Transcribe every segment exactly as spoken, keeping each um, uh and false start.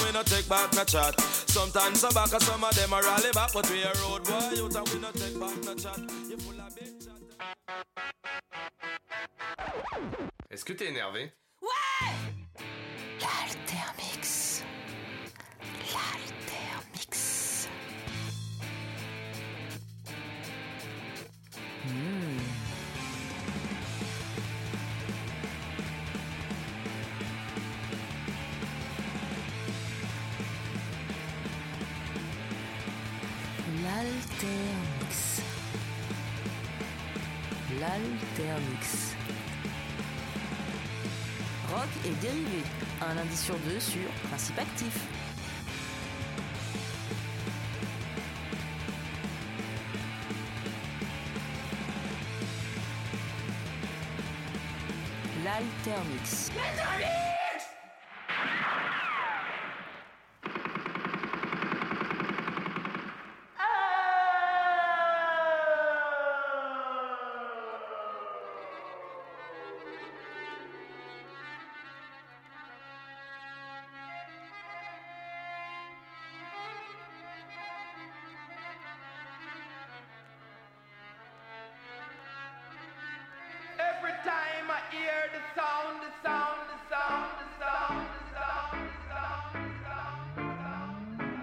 we no take back no chat. Sometimes some back and some of them are rally back, but we a road boy youth and we no take back no chat. You full of big chat. Est-ce que t'es énervé? Ouais! L'Altermix. L'Altermix. Mmh. L'Altermix. L'Altermix. Rock et dérivé, un lundi sur deux sur Principe Actif. L'Altermix. Every time I hear the sound, the sound, the sound, the sound, the sound, the sound, the sound, the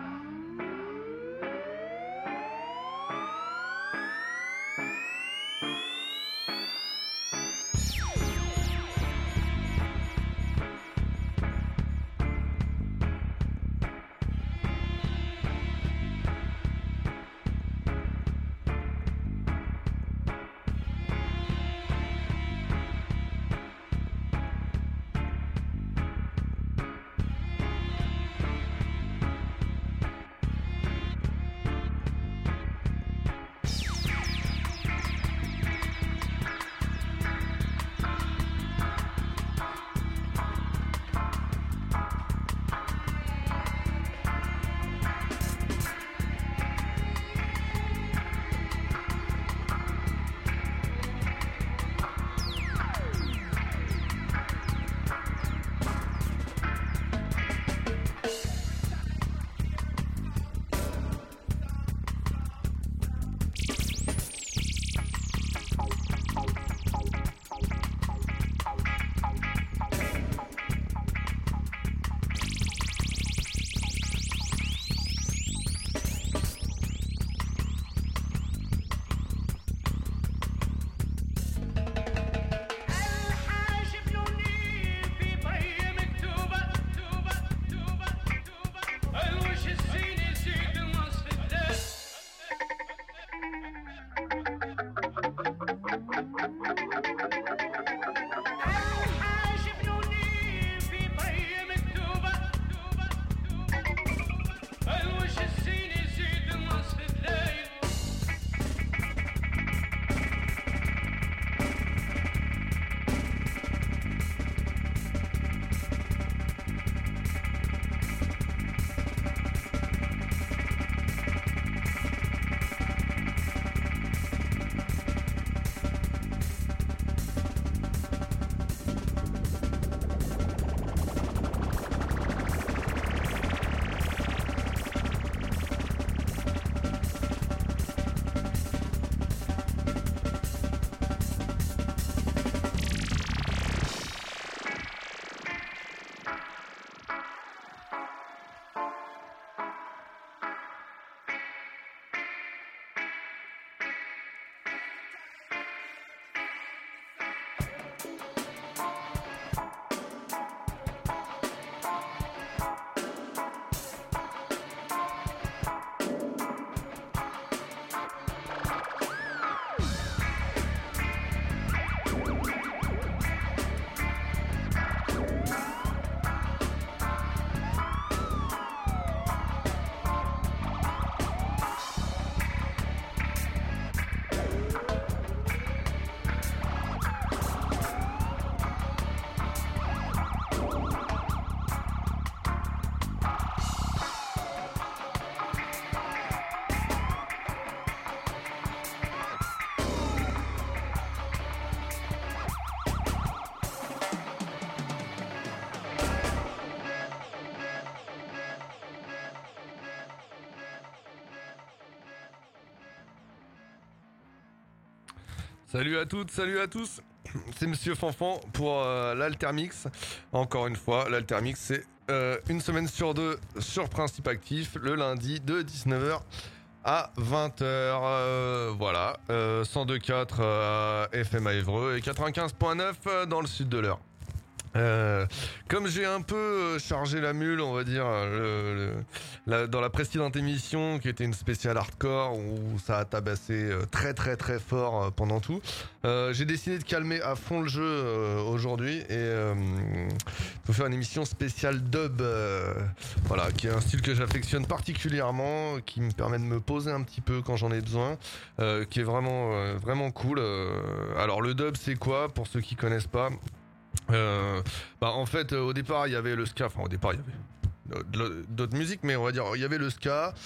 Salut à toutes, salut à tous. C'est Monsieur Fanfan pour euh, l'Altermix. Encore une fois, l'Altermix, c'est euh, une semaine sur deux sur Principe Actif, le lundi de dix-neuf heures à vingt heures. Euh, voilà, euh, cent deux virgule quatre euh, F M à Évreux et quatre-vingt-quinze virgule neuf euh, dans le sud de l'Eure. Euh, comme j'ai un peu chargé la mule, on va dire, le, le, la, dans la précédente émission qui était une spéciale hardcore où ça a tabassé très très très fort pendant tout, euh, j'ai décidé de calmer à fond le jeu euh, aujourd'hui et euh, de faire une émission spéciale dub, euh, voilà, qui est un style que j'affectionne particulièrement, qui me permet de me poser un petit peu quand j'en ai besoin, euh, qui est vraiment euh, vraiment cool. Euh, alors le dub c'est quoi pour ceux qui connaissent pas? Euh, bah en fait euh, au départ il y avait le ska, enfin au départ il y avait d'autres musiques, mais on va dire il y avait le ska,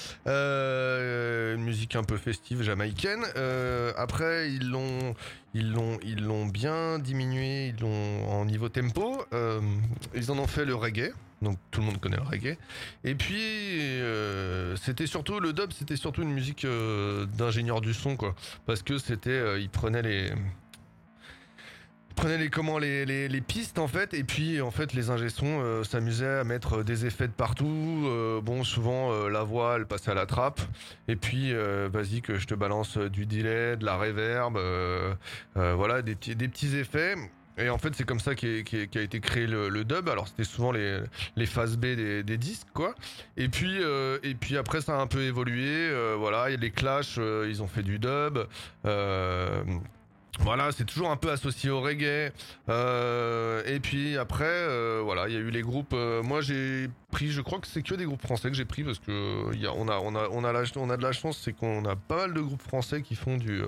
euh, une musique un peu festive jamaïcaine. Euh, après ils l'ont ils l'ont ils l'ont bien diminué, ils l'ont en niveau tempo, euh, ils en ont fait le reggae. Donc tout le monde connaît le reggae. Et puis euh, c'était surtout le dub, c'était surtout une musique euh, d'ingénieur du son quoi, parce que c'était euh, ils prenaient les prenaient les comment les, les les pistes en fait, et puis en fait les ingé sons euh, s'amusaient à mettre des effets de partout. Euh, bon souvent euh, la voix elle passait à la trappe, et puis euh, vas-y que je te balance du delay, de la reverb, euh, euh, voilà des petits des petits effets. Et en fait c'est comme ça qu'a, qu'a été créé le, le dub. Alors c'était souvent les les phases B des, des disques quoi. Et puis euh, et puis après ça a un peu évolué. Euh, voilà, il y a les Clash, euh, ils ont fait du dub. Euh, Voilà, c'est toujours un peu associé au reggae. Euh, et puis après, euh, voilà, il y a eu les groupes. Euh, moi, j'ai pris, je crois que c'est que des groupes français que j'ai pris parce que y a, on a, on a, on a, la, on a de la chance, c'est qu'on a pas mal de groupes français qui font du,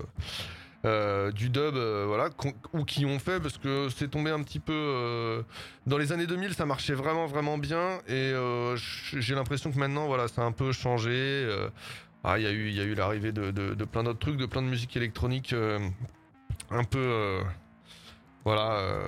euh, du dub, euh, voilà, ou qui ont fait parce que c'est tombé un petit peu euh, dans les années deux mille, ça marchait vraiment, vraiment bien. Et euh, j'ai l'impression que maintenant, voilà, ça a un peu changé. Euh, ah, il y a eu, il y a eu l'arrivée de, de, de plein d'autres trucs, de plein de musique électronique. Euh, un peu euh, voilà euh,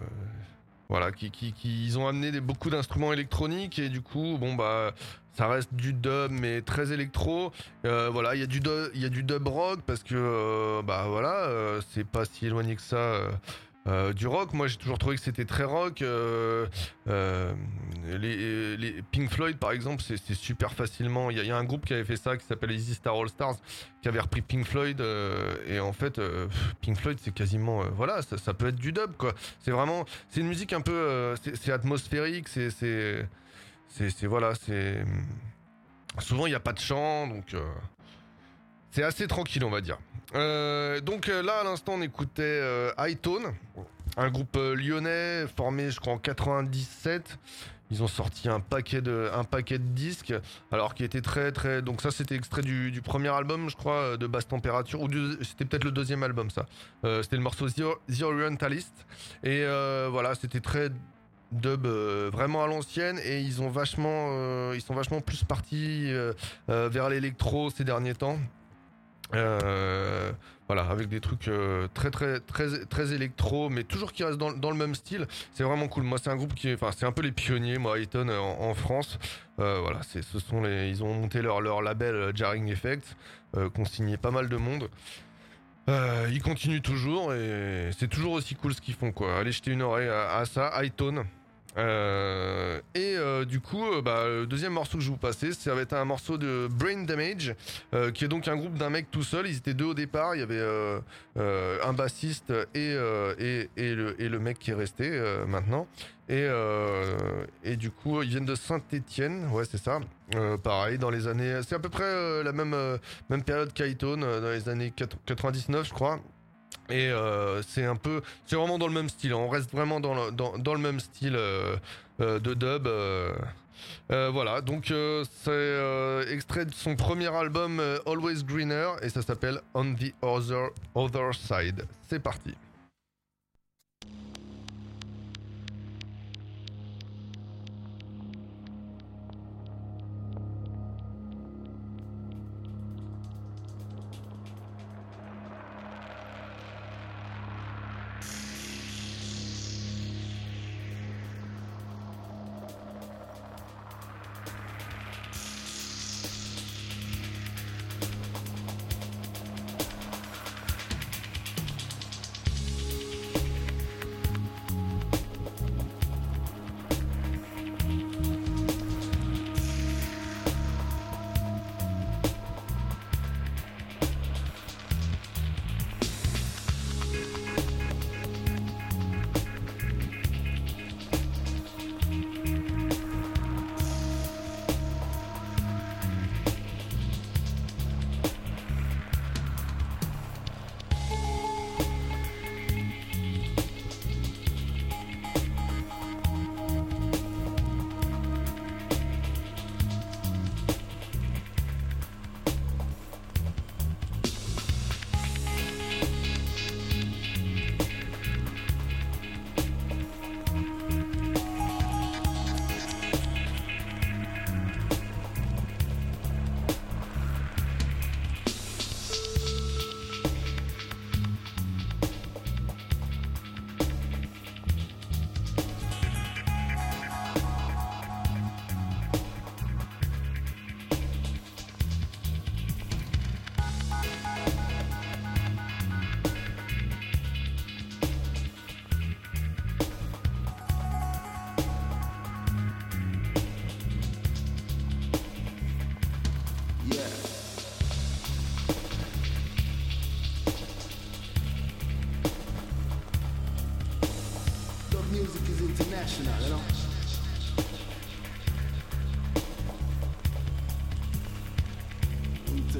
voilà qui, qui qui ils ont amené des, beaucoup d'instruments électroniques, et du coup bon bah ça reste du dub mais très électro. Euh, voilà, il y a du dub, il y a du dub rock parce que euh, bah voilà euh, c'est pas si éloigné que ça euh, Euh, du rock. Moi j'ai toujours trouvé que c'était très rock. euh, euh, les, les Pink Floyd par exemple, c'est, c'est super facilement, il y, y a un groupe qui avait fait ça qui s'appelle Easy Star All Stars, qui avait repris Pink Floyd, euh, et en fait euh, Pink Floyd c'est quasiment euh, voilà, ça, ça peut être du dub quoi. C'est vraiment, c'est une musique un peu euh, c'est, c'est atmosphérique, c'est c'est c'est, c'est voilà, c'est souvent il y a pas de chant, donc euh, c'est assez tranquille on va dire. Euh, donc euh, là à l'instant on écoutait euh, Hightone, un groupe euh, lyonnais formé je crois en quatre-vingt-dix-sept. Ils ont sorti un paquet de un paquet de disques, alors qui était très très, donc ça c'était extrait du, du premier album je crois de Basse Température, ou du, c'était peut-être le deuxième album ça. Euh, c'était le morceau The, The Orientalist, et euh, voilà c'était très dub euh, vraiment à l'ancienne, et ils ont vachement euh, ils sont vachement plus partis euh, euh, vers l'électro ces derniers temps. Euh, voilà, avec des trucs euh, très très très très électro, mais toujours qui restent dans, dans le même style. C'est vraiment cool. Moi, c'est un groupe qui, est, enfin, c'est un peu les pionniers, moi, Hightone en, en France. Euh, voilà, c'est, ce sont les, ils ont monté leur leur label Jarring Effects, euh, qu'ont signé pas mal de monde. Euh, ils continuent toujours et c'est toujours aussi cool ce qu'ils font quoi. Allez jeter une oreille à, à ça, Hightone. Euh, et euh, du coup euh, bah, le deuxième morceau que je vais vous passer, ça va être un morceau de Brain Damage, euh, qui est donc un groupe d'un mec tout seul. Ils étaient deux au départ, il y avait euh, euh, un bassiste et, euh, et, et, le, et le mec qui est resté euh, maintenant, et, euh, et du coup ils viennent de Saint-Étienne, ouais c'est ça, euh, pareil dans les années, c'est à peu près euh, la même, euh, même période qu'Hightone, euh, dans les années quatre-vingt-dix-neuf je crois. Et euh, c'est un peu, c'est vraiment dans le même style. On reste vraiment dans le, dans, dans le même style euh, euh, de dub. Euh, euh, voilà, donc euh, c'est euh, extrait de son premier album euh, Always Greener, et ça s'appelle On the Other Other Side. C'est parti.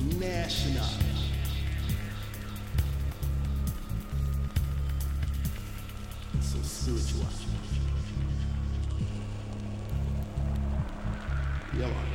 National. So spiritual. Yeah, man.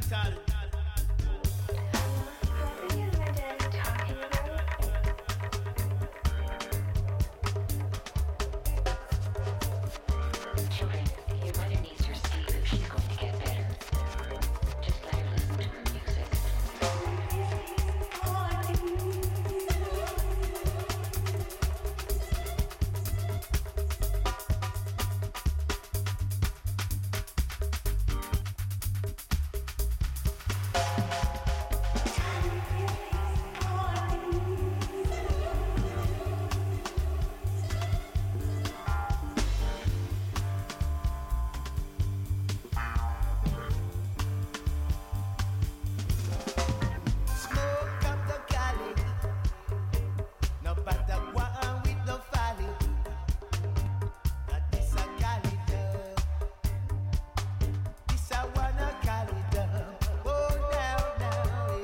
capital. Children, your mother needs her sleep if she's going to get better. Just let her listen to her music. Smoke up the Cali. No matter what I'm with the valley. That this a Cali dub. This a wanna Cali dub. Oh now now.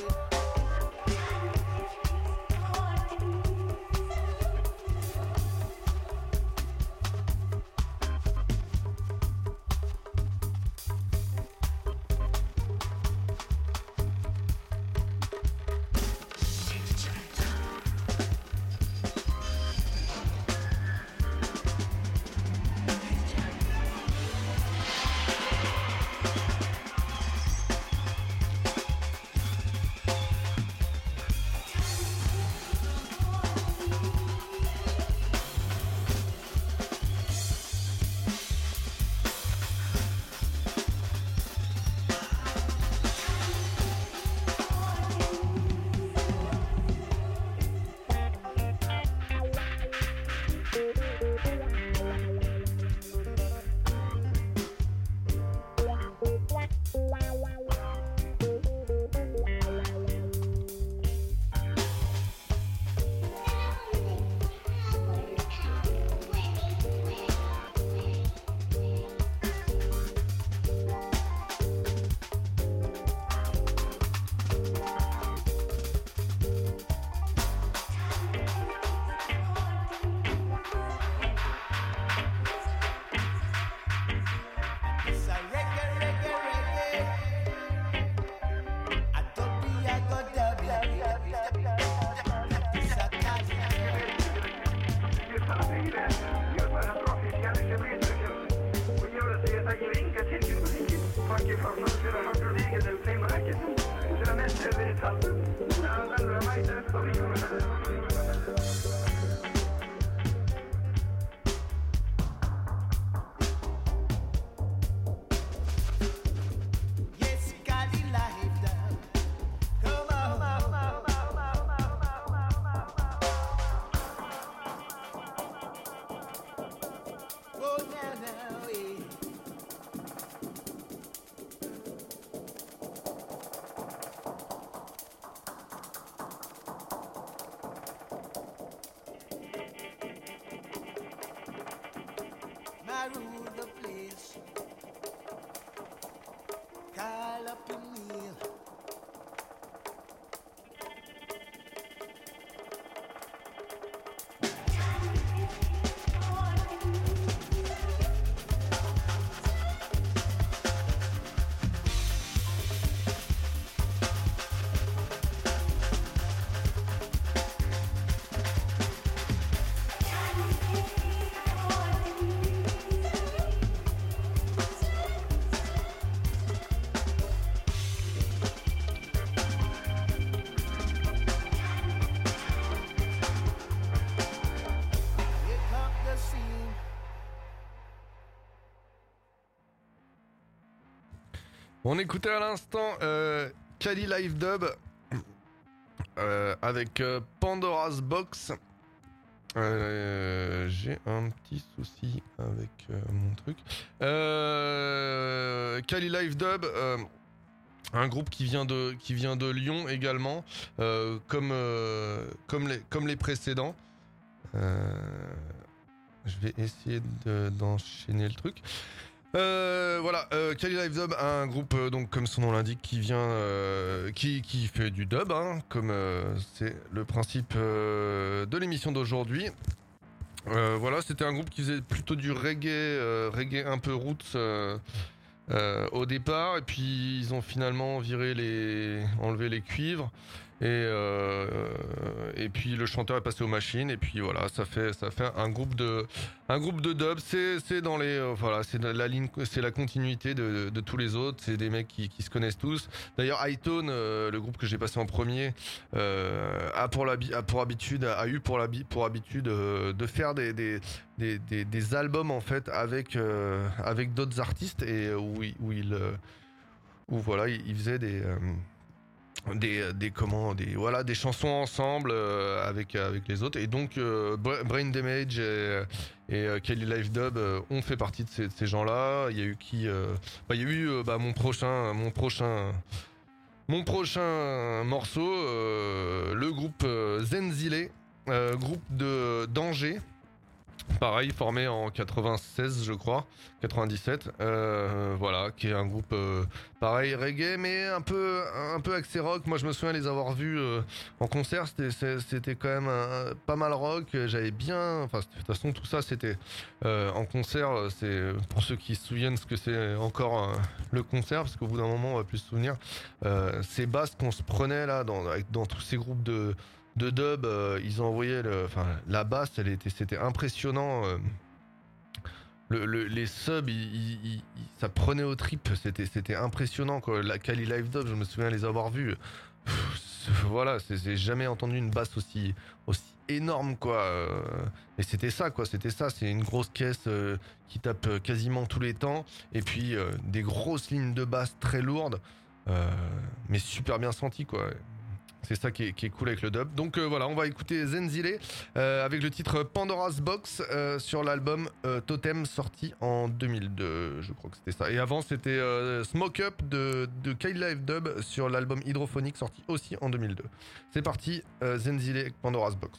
It's a reggae, reggae, reggae. I don't be a good dubby. It's a Cali. Yes, Cali life dub. Come on. Go now, now, eh. I rule the place. Call up a meal. Here comes the scene. On écoutait à l'instant euh, Cali Live Dub euh, avec euh, Pandora's Box. Euh, J'ai un petit souci avec euh, mon truc. Euh, Cali Live Dub, euh, un groupe qui vient de qui vient de Lyon également, euh, comme euh, comme les comme les précédents. Euh, je vais essayer de- d'enchaîner le truc. Euh, voilà, euh, Cali Live Dub, un groupe euh, donc comme son nom l'indique qui vient, euh, qui qui fait du dub, hein, comme euh, c'est le principe euh, de l'émission d'aujourd'hui. Euh, voilà, c'était un groupe qui faisait plutôt du reggae, euh, reggae un peu roots, euh, euh, au départ, et puis ils ont finalement viré les, enlevé les cuivres. Et, euh, et puis le chanteur est passé aux machines et puis voilà, ça fait ça fait un groupe de un groupe de dub. C'est c'est dans les euh, voilà, c'est la ligne, c'est la continuité de, de, de tous les autres. C'est des mecs qui, qui se connaissent tous. D'ailleurs, Hightone, euh, le groupe que j'ai passé en premier, euh, a pour la a pour habitude a eu pour la pour habitude euh, de faire des des, des des des albums en fait avec euh, avec d'autres artistes et où il, où il euh, où voilà, il, il faisait des euh, des des comment des voilà des chansons ensemble euh, avec avec les autres et donc euh, Brain Damage et, et euh, Kelly Live Dub euh, ont fait partie de ces, de ces gens-là. Il y a eu qui euh, bah il y a eu euh, bah mon prochain mon prochain mon prochain morceau euh, le groupe euh, Zenzile, euh, groupe de d'Angers. Pareil, formé en quatre-vingt-seize, je crois, quatre-vingt-dix-sept, euh, voilà, qui est un groupe euh, pareil reggae, mais un peu un peu axé rock. Moi, je me souviens les avoir vus euh, en concert, c'était c'était quand même un, pas mal rock. J'avais bien, enfin, de toute façon, tout ça, c'était euh, en concert. C'est pour ceux qui se souviennent ce que c'est encore euh, le concert, parce qu'au bout d'un moment, on va plus se souvenir. Euh, ces basses qu'on se prenait là dans dans tous ces groupes de de dub, euh, ils ont envoyé le, enfin la basse, elle était, c'était impressionnant. Euh, le, le, les subs, ils, ils, ils, ça prenait aux tripes, c'était, c'était impressionnant quoi. La Kali Live Dub, je me souviens les avoir vus. Pff, voilà, c'est, j'ai jamais entendu une basse aussi, aussi énorme quoi. Euh, et c'était ça quoi, c'était ça, c'est une grosse caisse euh, qui tape quasiment tous les temps, et puis euh, des grosses lignes de basse très lourdes, euh, mais super bien senties quoi. C'est ça qui est, qui est cool avec le dub. Donc euh, voilà, on va écouter Zenzile euh, avec le titre Pandora's Box euh, sur l'album euh, Totem sorti en deux mille deux, je crois que c'était ça. Et avant c'était euh, Smoke Up de, de Kyle Live Dub sur l'album Hydrophonique sorti aussi en deux mille deux. C'est parti, euh, Zenzile avec Pandora's Box.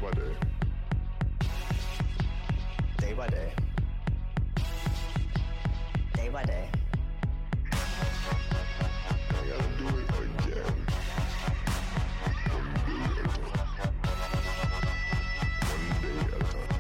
by day. Day by day. Day by day. I gotta do it again. One day at a time. One day at a time.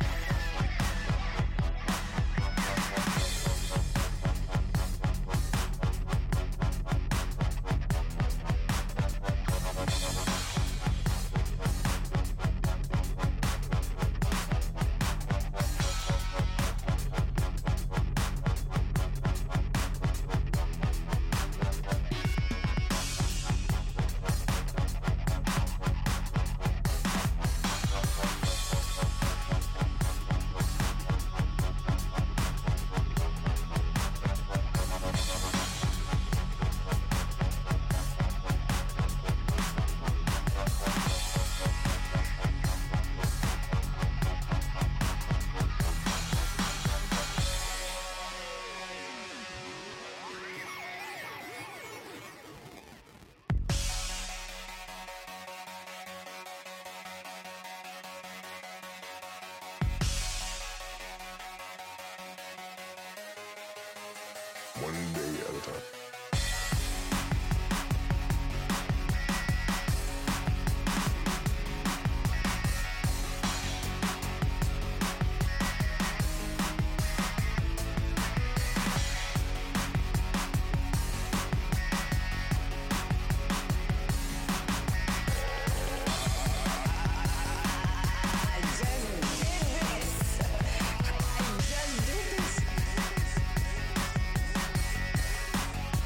One day at a time. I just did this.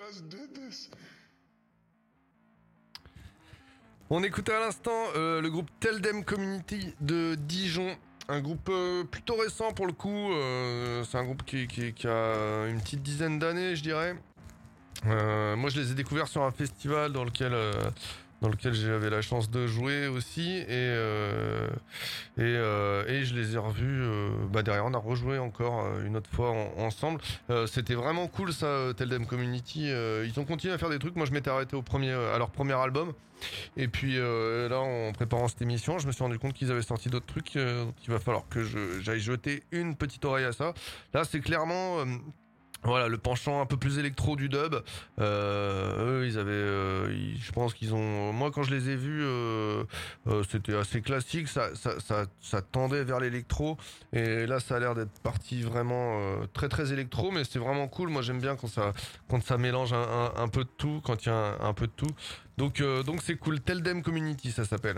just did this. On écoutait à l'instant euh, le groupe Tell Them Community de Dijon. Un groupe euh, plutôt récent pour le coup. Euh, c'est un groupe qui, qui, qui a une petite dizaine d'années, je dirais. Euh, moi, je les ai découverts sur un festival dans lequel... Euh, dans lequel j'avais la chance de jouer aussi et euh, et, euh, et je les ai revus euh, bah derrière on a rejoué encore euh, une autre fois en, ensemble euh, c'était vraiment cool ça euh, Tell Them Community euh, ils ont continué à faire des trucs. Moi je m'étais arrêté au premier à leur premier album et puis euh, là en préparant cette émission je me suis rendu compte qu'ils avaient sorti d'autres trucs euh, donc il va falloir que je, j'aille jeter une petite oreille à ça. Là c'est clairement euh, voilà le penchant un peu plus électro du dub. Euh, eux ils avaient euh, ils, je pense qu'ils ont moi quand je les ai vus euh, euh, c'était assez classique, ça, ça, ça, ça tendait vers l'électro et là ça a l'air d'être parti vraiment euh, très très électro mais c'est vraiment cool. Moi j'aime bien quand ça quand ça mélange un, un, un peu de tout, quand il y a un, un peu de tout. Donc euh, donc c'est cool. Tell Them Community ça s'appelle.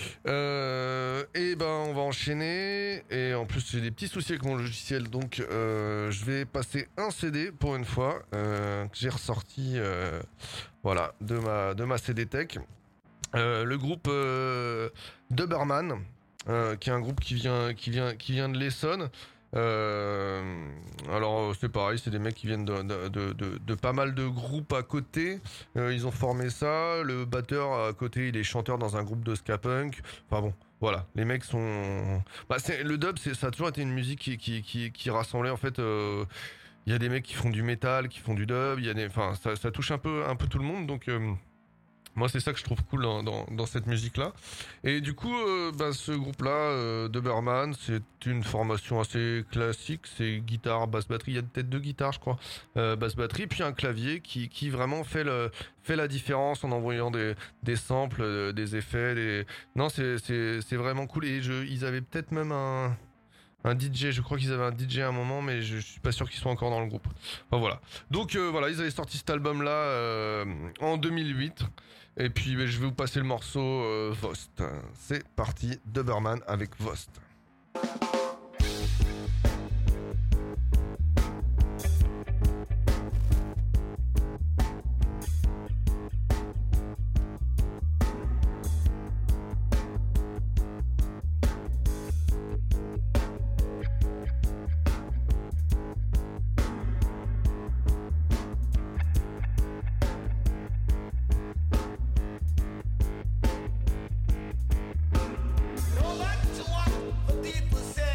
Euh, et ben on va enchaîner et en plus j'ai des petits soucis avec mon logiciel donc euh, je vais passer un C D pour une fois euh, que j'ai ressorti euh, voilà de ma de ma C D Tech. Euh, le groupe euh, Dubberman euh, qui est un groupe qui vient qui vient qui vient de l'Essonne. Euh, alors c'est pareil, c'est des mecs qui viennent de, de, de, de, de pas mal de groupes à côté. Euh, ils ont formé ça. Le batteur à côté, il est chanteur dans un groupe de ska punk. Enfin bon, voilà, les mecs sont. Bah, c'est, le dub, c'est, ça a toujours été une musique qui qui qui, qui rassemblait en fait. Euh, il y a des mecs qui font du métal, qui font du dub. Il y a des, enfin, ça, ça touche un peu un peu tout le monde. Donc euh, moi, c'est ça que je trouve cool dans, dans, dans cette musique-là. Et du coup, euh, bah, ce groupe-là, euh, Dubberman, c'est une formation assez classique. C'est guitare, basse, batterie. Il y a peut-être deux guitares, je crois. Euh, basse, batterie, puis un clavier qui, qui vraiment fait, le, fait la différence en envoyant des, des samples, euh, des effets. Des... Non, c'est, c'est, c'est vraiment cool. Et je, ils avaient peut-être même un... Un D J, je crois qu'ils avaient un D J à un moment, mais je, je suis pas sûr qu'ils soient encore dans le groupe. Enfin voilà. Donc euh, voilà, ils avaient sorti cet album-là euh, en deux mille huit. Et puis bah, je vais vous passer le morceau euh, Vost. C'est parti, Dubberman avec Vost. No matter what the people say,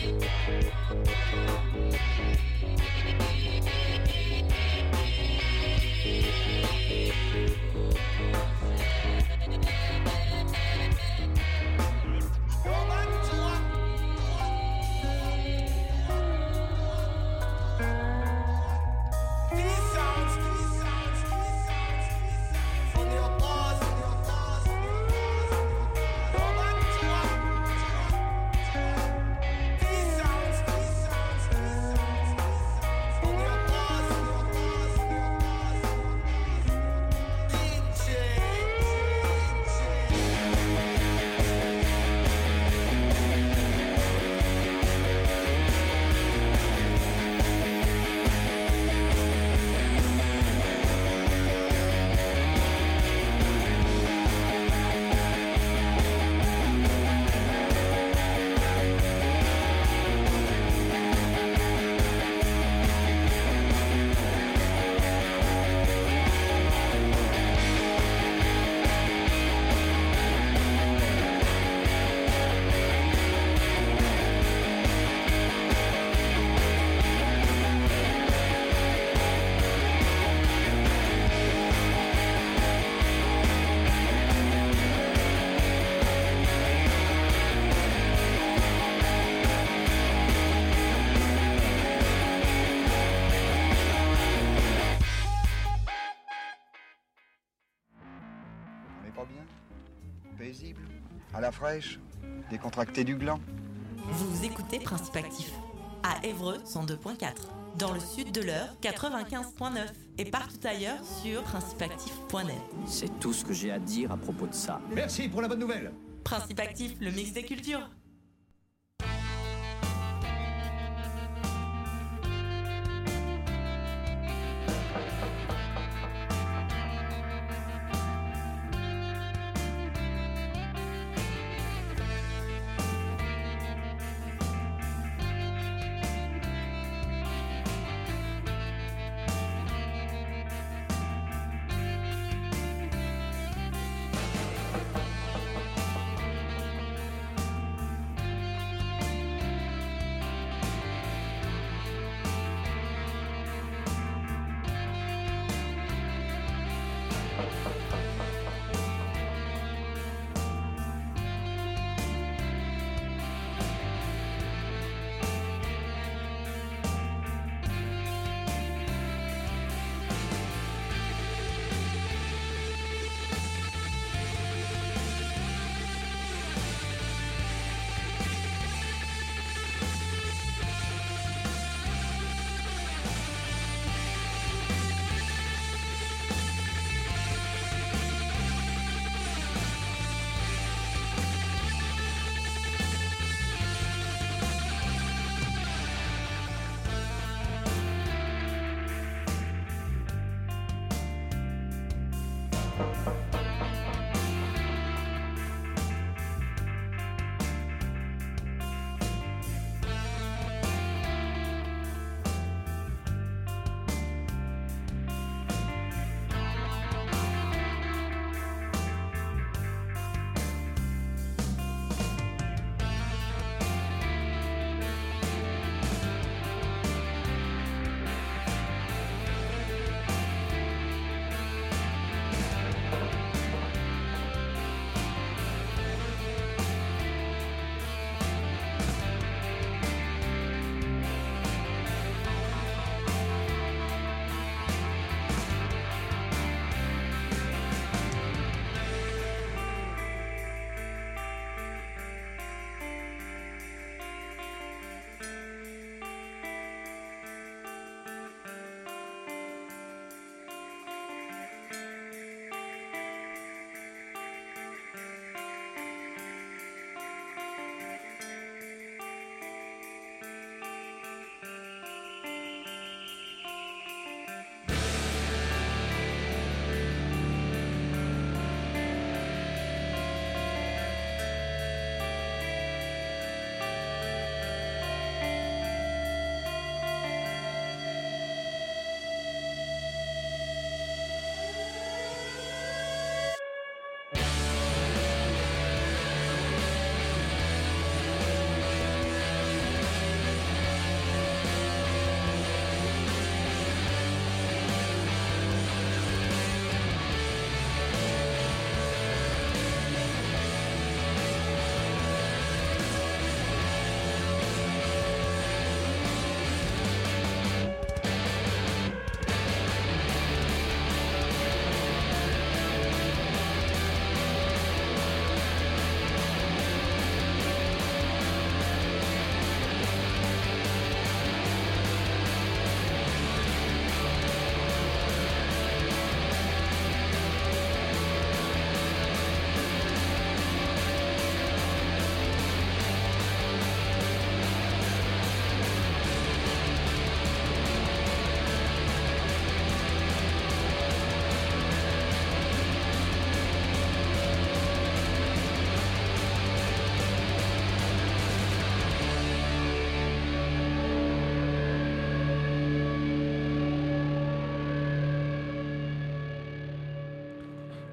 Pas bien, paisible, à la fraîche, décontracté du gland. Vous écoutez Principe Actif à Évreux cent deux point quatre, dans le sud de l'Eure quatre-vingt-quinze point neuf et partout ailleurs sur principe actif point net. C'est tout ce que j'ai à dire à propos de ça. Merci pour la bonne nouvelle. Principe Actif, le mix des cultures.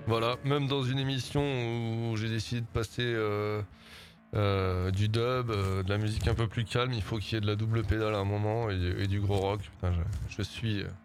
Voilà, même dans une émission où j'ai décidé de passer euh, euh, du dub, euh, de la musique un peu plus calme, il faut qu'il y ait de la double pédale à un moment et, et du gros rock. Putain, je, je suis... euh,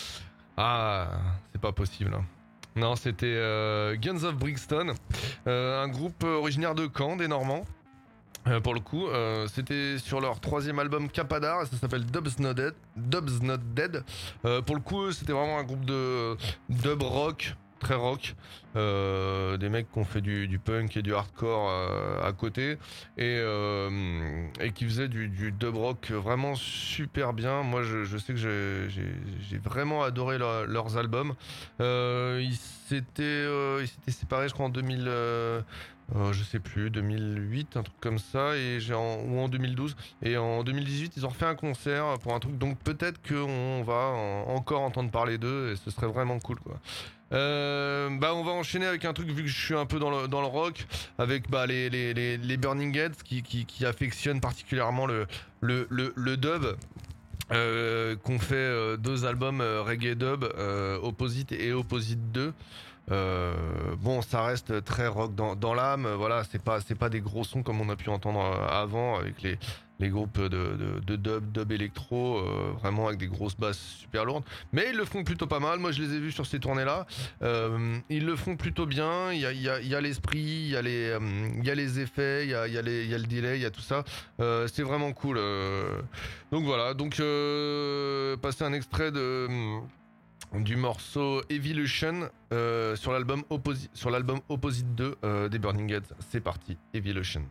Ah, c'est pas possible. Hein. Non, c'était euh, Guns of Brixton, euh, un groupe originaire de Caen, des Normands. Euh, pour le coup, euh, c'était sur leur troisième album Capadar, ça s'appelle Dub's Not Dead. Dub's Not Dead. Euh, pour le coup, c'était vraiment un groupe de dub rock, très rock. Euh, des mecs qui ont fait du, du punk et du hardcore euh, à côté et, euh, et qui faisaient du, du dub rock vraiment super bien. Moi, je, je sais que j'ai, j'ai, j'ai vraiment adoré leur, leurs albums. Euh, ils s'étaient, euh, ils s'étaient séparés, je crois, en deux mille. Euh, Euh, je sais plus, deux mille huit, un truc comme ça, et j'ai en, ou en deux mille douze. Et en deux mille dix-huit, ils ont refait un concert pour un truc, donc peut-être qu'on va en, encore entendre parler d'eux, et ce serait vraiment cool, quoi. Euh, bah on va enchaîner avec un truc, vu que je suis un peu dans le, dans le rock, avec bah, les, les, les, les Burning Heads qui, qui, qui affectionnent particulièrement le, le, le, le dub. Euh, qu'on fait euh, deux albums euh, reggae dub, euh, Opposite et Opposite deux. Euh, bon, ça reste très rock dans, dans l'âme. Voilà, c'est pas c'est pas des gros sons comme on a pu entendre avant avec les les groupes de, de, de dub, dub électro, euh, vraiment avec des grosses basses super lourdes. Mais ils le font plutôt pas mal. Moi, je les ai vus sur ces tournées-là. Euh, ils le font plutôt bien. Il y a il y a il y a l'esprit, il y a les euh, il y a les effets, il y a il y a les il y a le delay, il y a tout ça. Euh, c'est vraiment cool. Euh. Donc voilà. Donc euh, passer un extrait de du morceau Evolution euh, sur l'album Opposi- sur l'album Opposite deux euh, des Burning Heads. C'est parti, Evolution.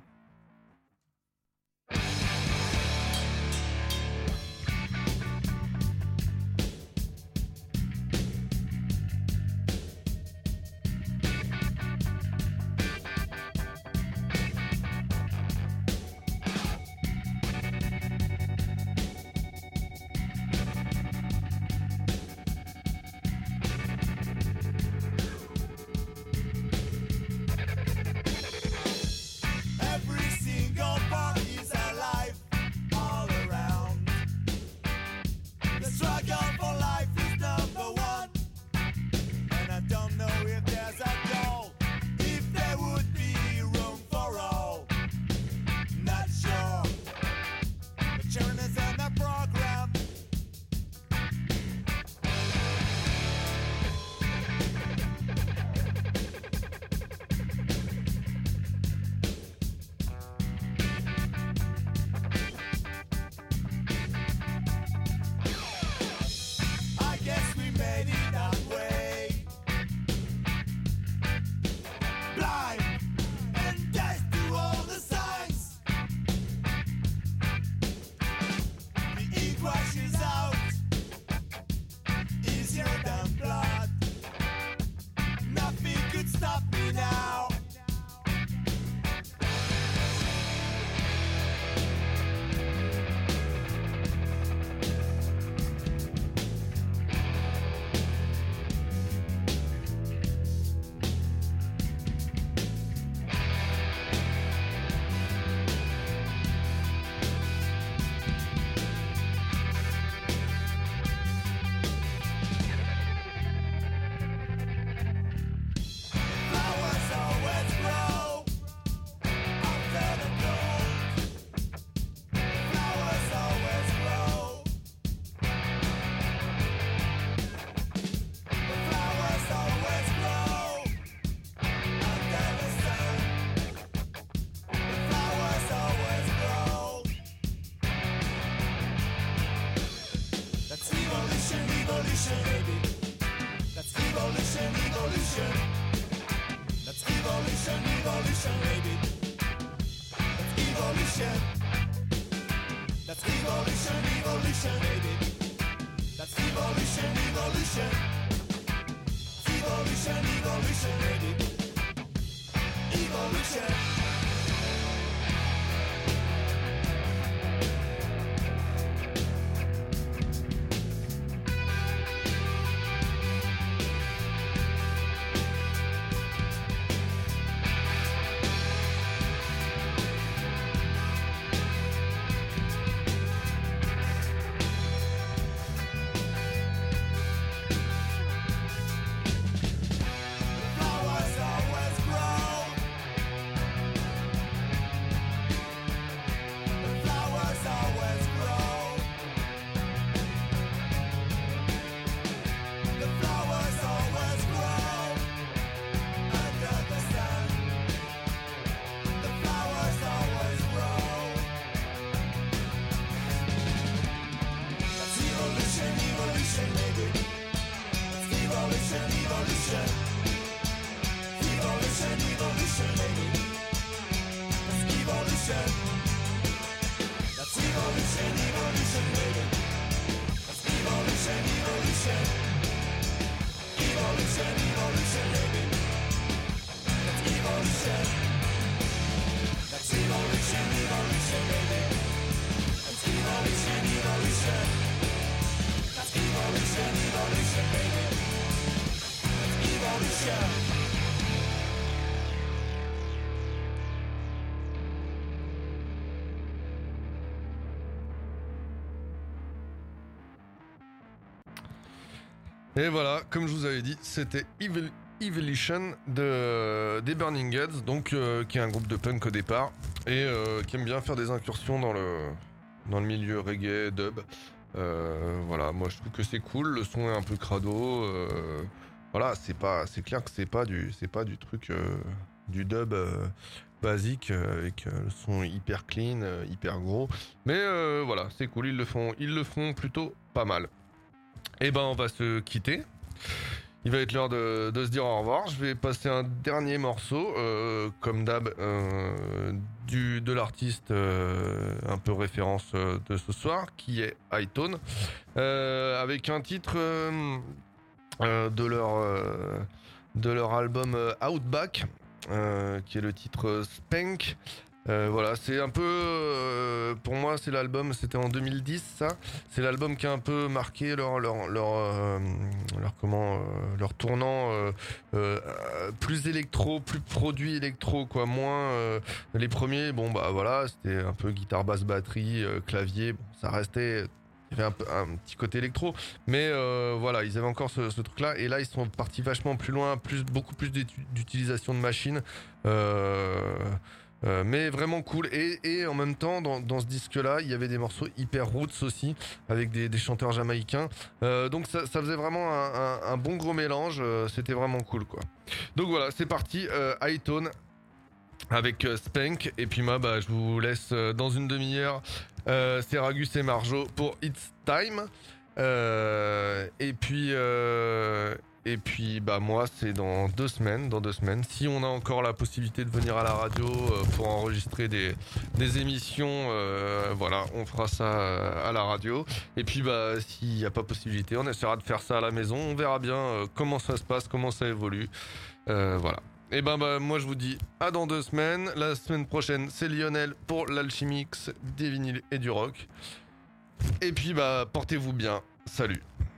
Flowers Evolution, evolution. Evolution, evolution, baby. That's evolution. That's evolution, evolution, baby. That's evolution, evolution. Evolution, evolution, baby. That's evolution. That's evolution, evolution, baby. That's evolution, evolution. That's evolution, evolution, baby. That's evolution. Et voilà, comme je vous avais dit, c'était Evil, Evolution de, des Burning Heads, donc euh, qui est un groupe de punk au départ et euh, qui aime bien faire des incursions dans le, dans le milieu reggae, dub. Euh, voilà, moi je trouve que c'est cool, le son est un peu crado. Euh, voilà, c'est pas, c'est clair que c'est pas du, c'est pas du truc, euh, du dub euh, basique euh, avec euh, le son hyper clean, euh, hyper gros. Mais euh, voilà, c'est cool, ils le font, ils le font plutôt pas mal. Et ben on va se quitter. Il va être l'heure de, de se dire au revoir. Je vais passer un dernier morceau, euh, comme d'hab, euh, du, de l'artiste euh, un peu référence euh, de ce soir, qui est Hightone, euh, avec un titre euh, euh, de leur euh, de leur album euh, Outback, euh, qui est le titre euh, Spank. Euh, voilà, c'est un peu, euh, pour moi, c'est l'album, c'était en deux mille dix, ça. C'est l'album qui a un peu marqué leur leur leur euh, leur comment, euh, leur tournant euh, euh, plus électro, plus produit électro, quoi. Moins euh, les premiers, bon bah voilà, c'était un peu guitare, basse, batterie, euh, clavier. Bon, ça restait. Il y avait un, peu, un petit côté électro, mais euh, voilà, ils avaient encore ce, ce truc-là, et là ils sont partis vachement plus loin, plus beaucoup plus d'utilisation de machines. Euh, Euh, mais vraiment cool, et, et en même temps dans, dans ce disque là il y avait des morceaux hyper roots aussi avec des, des chanteurs jamaïcains, euh, donc ça, ça faisait vraiment un, un, un bon gros mélange, euh, c'était vraiment cool quoi. Donc voilà, c'est parti, euh, Hightone avec euh, Spank, et puis moi bah, je vous laisse euh, dans une demi-heure, euh, c'est Ragus et Marjo pour It's Time, euh, et puis euh, Et puis bah moi c'est dans deux semaines, dans deux semaines, si on a encore la possibilité de venir à la radio euh, pour enregistrer des, des émissions, euh, voilà, on fera ça euh, à la radio. Et puis bah s'il n'y a pas possibilité, on essaiera de faire ça à la maison, on verra bien euh, comment ça se passe, comment ça évolue, euh, voilà. Et ben bah moi je vous dis à dans deux semaines. La semaine prochaine c'est Lionel pour l'Alchimix, des vinyles et du rock. Et puis bah portez-vous bien, salut.